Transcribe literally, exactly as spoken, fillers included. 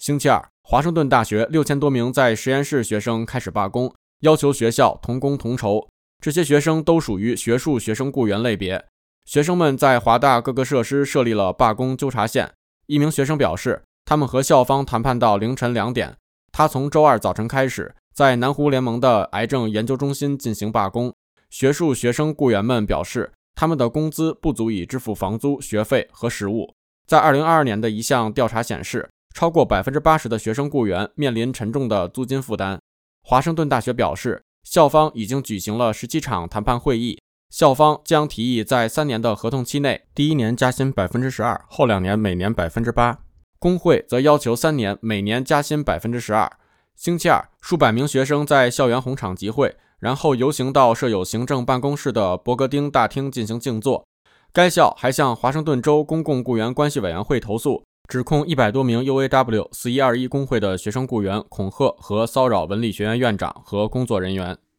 星期二，华盛顿大学六千多名在实验室学生开始罢工，要求学校同工同酬。这些学生都属于学术学生雇员类别。学生们在华大各个设施设立了罢工纠察线。一名学生表示，他们和校方谈判到凌晨两点。他从周二早晨开始，在南湖联盟的癌症研究中心进行罢工。学术学生雇员们表示，他们的工资不足以支付房租、学费和食物。在二零二二年的一项调查显示，超过 百分之八十 的学生雇员面临沉重的租金负担。华盛顿大学表示，校方已经举行了十七场谈判会议，校方将提议在三年的合同期内，第一年加薪 百分之十二， 后两年每年 百分之八。 工会则要求三年每年加薪 百分之十二。 星期二，数百名学生在校园红场集会，然后游行到设有行政办公室的伯格丁大厅进行静坐。该校还向华盛顿州公共雇员关系委员会投诉，指控一百多名 U A W 四一二一 工会的学生雇员恐吓和骚扰文理学院院长和工作人员。